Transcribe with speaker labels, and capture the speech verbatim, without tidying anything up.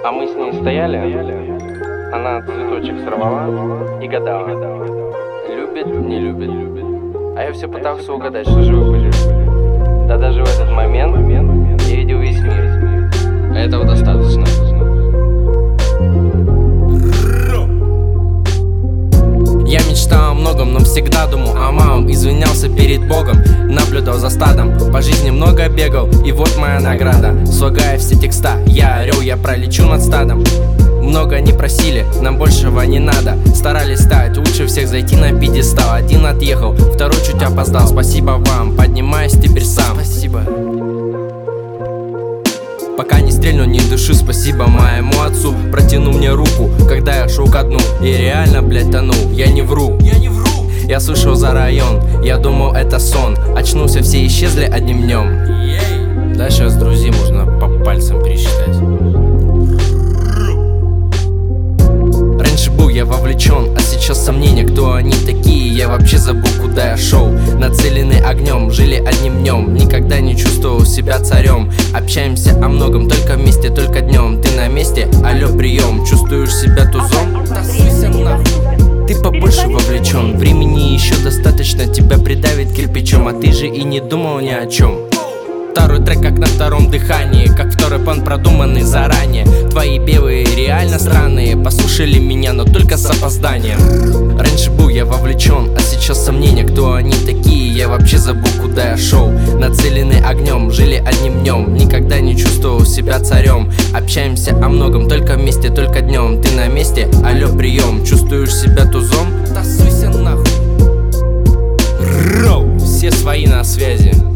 Speaker 1: А мы с ней стояли, она цветочек сорвала и гадала, любит, не любит. А я все пытался угадать, что же вы были. Да даже в этот момент я видел весь мир. А этого достаточно.
Speaker 2: Я мечтал о многом, но всегда думал о малом. Извинялся перед Богом, наблюдал за стадом. По жизни много бегал, и вот моя награда. Слагая все текста, я орел, я пролечу над стадом. Много не просили, нам большего не надо. Старались стать лучше всех, зайти на пьедестал. Один отъехал, второй чуть опоздал. Спасибо вам, поднимаюсь теперь сам.
Speaker 1: Спасибо.
Speaker 2: Пока не стрельну ни души, спасибо моему отцу. Протянул мне руку, когда я шел ко дну. И реально, блядь, тонул, я не вру. Я не вру. Я слышал за район, я думал это сон. Очнулся, все исчезли одним днем. Да, сейчас друзей можно по пальцам пересчитать. Раньше был я вовлечен, а сейчас сомнения, кто они такие. Я вообще забыл, куда я шел. Нацеленный огнем, жили одним днем. Никогда не чувствовал себя царем. Общаемся о многом, только вместе, только днем. Ты на месте, алло, прием. Чувствуешь себя тузом? Да суйся нахуй. Ты побольше вовлечен, времени еще достаточно. Тебя придавит кирпичом, а ты же и не думал ни о чем. Второй трек как на втором дыхании, как второй план продуманный заранее. Твои белые реально странные, послушали меня, но только с опозданием. Раньше был я вовлечен, а сейчас сомнения, кто они такие. Я вообще забыл, куда я шел. Нацеленный огнем, жили одним днем. Никогда не чувствовал себя царем. Общаемся о многом, только вместе, только днем. Ты на месте, алло, прием. Чувствуешь себя тузом? Да суйся нахуй. Роу, все свои на связи.